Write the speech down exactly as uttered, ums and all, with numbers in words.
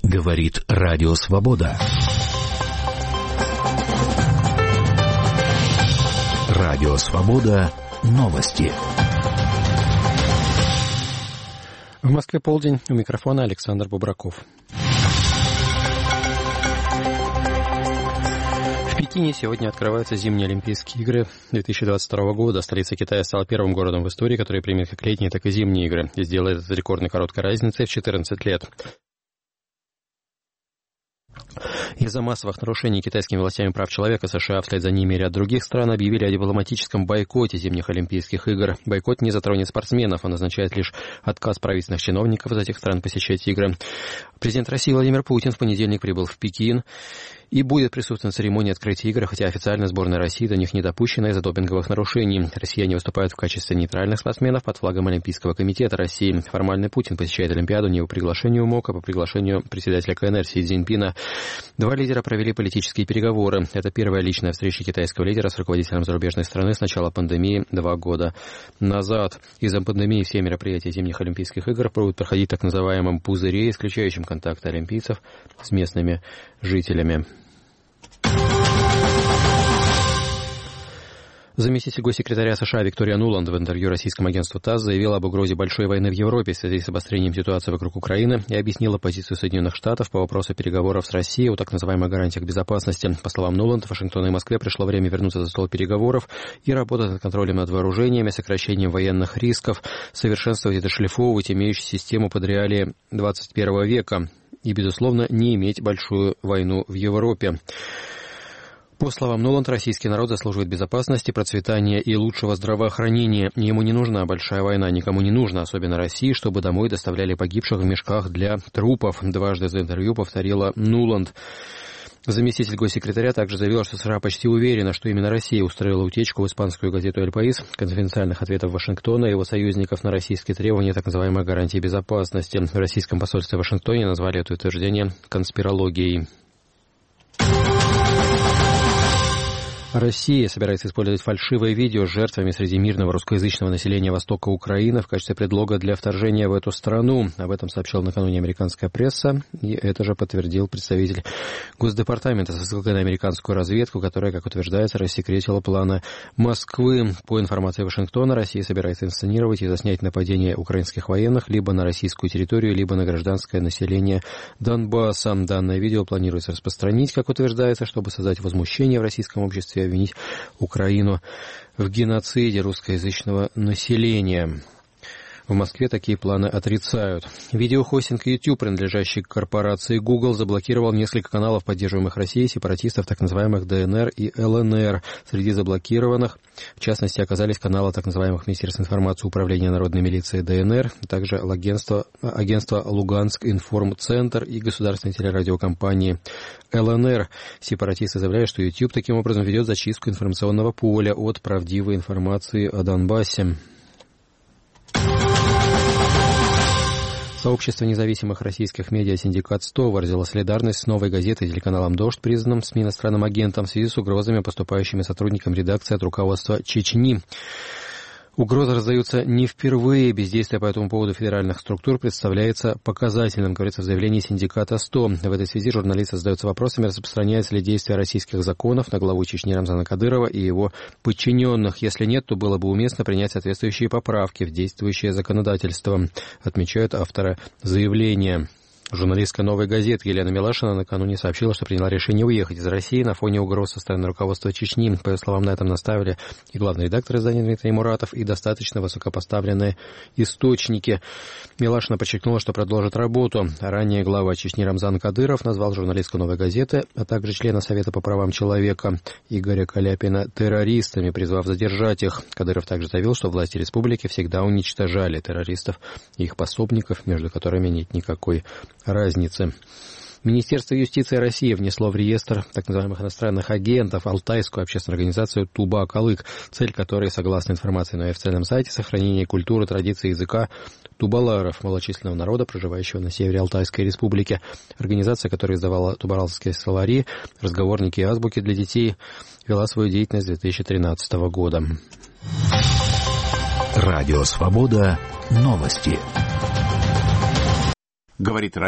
Говорит Радио Свобода. Радио Свобода. Новости. В Москве полдень. У микрофона Александр Бубраков. В Пекине сегодня открываются зимние Олимпийские игры две тысячи двадцать второго года. Столица Китая стала первым городом в истории, который примет как летние, так и зимние игры. И сделает это рекордной короткой разницей в четырнадцать лет. Из-за массовых нарушений китайскими властями прав человека США, вслед за ними и ряд других стран объявили о дипломатическом бойкоте зимних Олимпийских игр. Бойкот не затронет спортсменов, он означает лишь отказ правительственных чиновников из этих стран посещать игры. Президент России Владимир Путин в понедельник прибыл в Пекин и будет присутствовать на церемонии открытия игр, хотя официально сборная России до них не допущена из-за допинговых нарушений. Россияне выступают в качестве нейтральных спортсменов под флагом Олимпийского комитета России. Формально Путин посещает Олимпиаду не по приглашению МОК, а по приглашению председателя КНР Си Цзиньпина. Два лидера провели политические переговоры. Это первая личная встреча китайского лидера с руководителем зарубежной страны с начала пандемии два года назад. Из-за пандемии все мероприятия зимних Олимпийских игр будут проходить в так называемом пузыре, исключающем контакты олимпийцев с местными жителями. Заместитель госсекретаря США Виктория Нуланд в интервью российскому агентству ТАСС заявила об угрозе большой войны в Европе в связи с обострением ситуации вокруг Украины и объяснила позицию Соединенных Штатов по вопросу переговоров с Россией о так называемых гарантиях безопасности. По словам Нуланд, в Вашингтон и Москве пришло время вернуться за стол переговоров и работать над контролем над вооружениями, сокращением военных рисков, совершенствовать и дошлифовывать имеющую систему под реалии двадцать первого века и, безусловно, не иметь большую войну в Европе. По словам Нуланд, российский народ заслуживает безопасности, процветания и лучшего здравоохранения. Ему не нужна большая война, никому не нужно, особенно России, чтобы домой доставляли погибших в мешках для трупов. Дважды за интервью повторила Нуланд. Заместитель госсекретаря также заявила, что США почти уверена, что именно Россия устроила утечку в испанскую газету «Эль Паис», конфиденциальных ответов Вашингтона и его союзников на российские требования так называемой гарантии безопасности. В российском посольстве в Вашингтоне назвали это утверждение конспирологией. Россия собирается использовать фальшивые видео с жертвами среди мирного русскоязычного населения Востока Украины в качестве предлога для вторжения в эту страну. Об этом сообщила накануне американская пресса, и это же подтвердил представитель Госдепартамента со ссылкой на американскую разведку, которая, как утверждается, рассекретила планы Москвы. По информации Вашингтона, Россия собирается инсценировать и заснять нападение украинских военных либо на российскую территорию, либо на гражданское население Донбасса. Данное видео планируется распространить, как утверждается, чтобы создать возмущение в российском обществе, обвинить Украину в геноциде русскоязычного населения. В Москве такие планы отрицают. Видеохостинг YouTube, принадлежащий корпорации Google, заблокировал несколько каналов, поддерживаемых Россией, сепаратистов так называемых ДНР и ЛНР. Среди заблокированных, в частности, оказались каналы так называемых Министерств информации Управления народной милиции ДНР, также агентство, агентство Луганск Информцентр и государственной телерадиокомпании ЛНР. Сепаратисты заявляют, что YouTube таким образом ведет зачистку информационного поля от правдивой информации о Донбассе. Сообщество независимых российских медиа «Синдикат сто» выразило солидарность с «Новой газетой» и телеканалом «Дождь», признанным СМИ иностранным агентом, в связи с угрозами, поступающими сотрудникам редакции от руководства Чечни. Угрозы раздаются не впервые. Бездействие по этому поводу федеральных структур представляется показательным, говорится в заявлении Синдиката сто. В этой связи журналисты задаются вопросами, распространяется ли действие российских законов на главу Чечни Рамзана Кадырова и его подчиненных. Если нет, то было бы уместно принять соответствующие поправки в действующее законодательство, отмечают авторы заявления. Журналистка «Новой газеты» Елена Милашина накануне сообщила, что приняла решение уехать из России на фоне угроз со стороны руководства Чечни. По ее словам, на этом наставили и главный редактор издания Дмитрий Муратов, и достаточно высокопоставленные источники. Милашина подчеркнула, что продолжит работу. Ранее глава Чечни Рамзан Кадыров назвал журналистку «Новой газеты», а также члена Совета по правам человека Игоря Каляпина террористами, призвав задержать их. Кадыров также заявил, что власти республики всегда уничтожали террористов и их пособников, между которыми нет никакой разницы. Министерство юстиции России внесло в реестр так называемых иностранных агентов алтайскую общественную организацию Туба-Калык, цель которой, согласно информации на официальном сайте, сохранение культуры, традиций языка тубаларов, малочисленного народа, проживающего на севере Алтайской республики. Организация, которая издавала тубаларские словари, разговорники и азбуки для детей, вела свою деятельность с две тысячи тринадцатого года. Радио Свобода. Новости. Говорит